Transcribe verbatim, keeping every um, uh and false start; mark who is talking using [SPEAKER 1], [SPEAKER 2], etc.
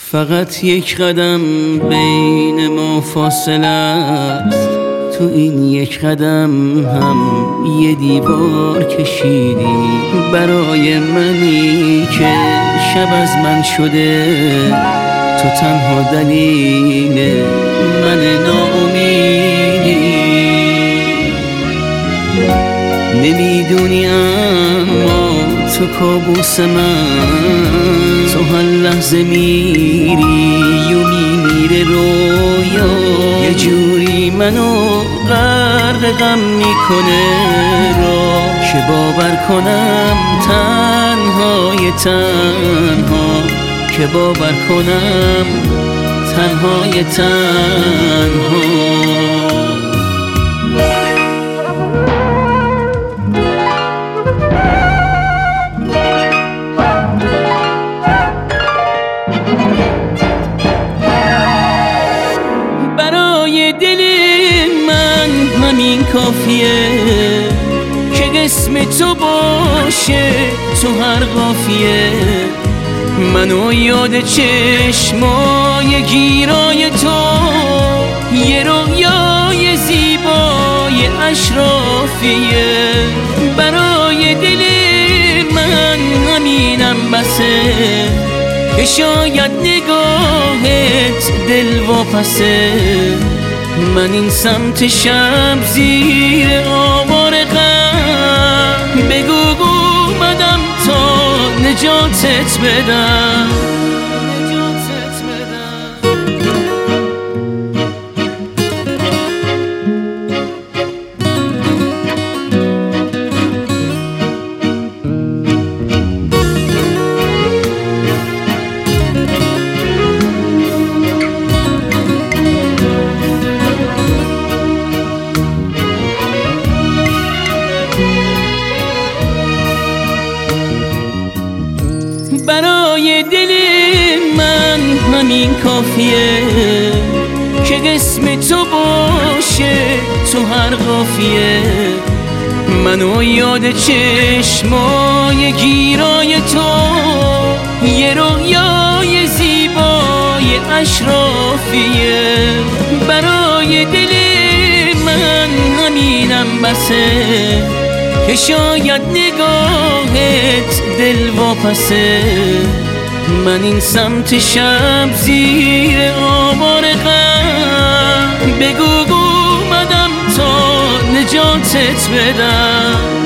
[SPEAKER 1] فقط یک قدم بین ما فاصله است، تو این یک قدم هم یه دیوار کشیدی برای منی که شب از من شده. تو تنها دلیل من ناامیدی. نمیدونی اما تو کابوس من، تو هر لحظه میری و میمیره رویا، یه جوری منو غرق غم میکنه را که باور کنم تنهای تنها، که باور کنم تنهای تنها. برای دل من همین کافیه که اسم تو باشه تو هر قافیه. منو یاد چشمای گیرای تو، یه رویای زیبای اشرافیه. برای دل من همینم بسه که شاید نگاهت دل واپسه. من این سمت شب زیر آوار غم، بگو اومدم تا نجاتت بدم. برای دل من همین کافیه که اسم تو باشه تو هر قافیه. منو یاد چشمای گیرای تو، یه رویای زیبای اشرافیه. برای دل من همینم بسه که شاید نگاهت دل واپسه. من این سمت شب زیر آوار غم، بگو اومدم تا نجاتت بدم.